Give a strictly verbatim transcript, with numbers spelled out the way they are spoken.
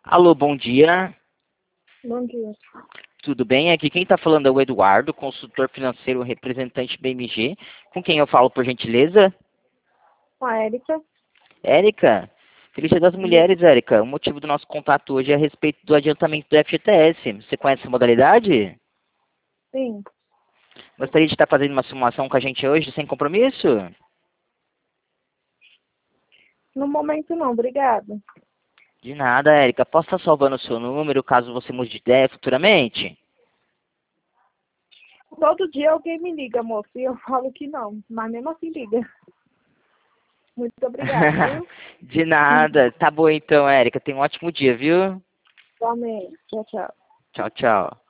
Alô, bom dia. Bom dia. Tudo bem? Aqui quem está falando é o Eduardo, consultor financeiro representante B M G. Com quem eu falo, por gentileza? Com a Érica? Érica? Feliz Dia das Mulheres, Érica. O motivo do nosso contato hoje é a respeito do adiantamento do F G T S. Você conhece essa modalidade? Sim. Gostaria de estar fazendo uma simulação com a gente hoje, sem compromisso? No momento não, obrigada. De nada, Érica. Posso estar salvando o seu número caso você mude de ideia futuramente? Todo dia alguém me liga, moço, e eu falo que não, mas mesmo assim liga. Muito obrigada, viu? De nada. Tá bom então, Érica. Tenha um ótimo dia, viu? Igualmente. Tchau, tchau. Tchau, tchau.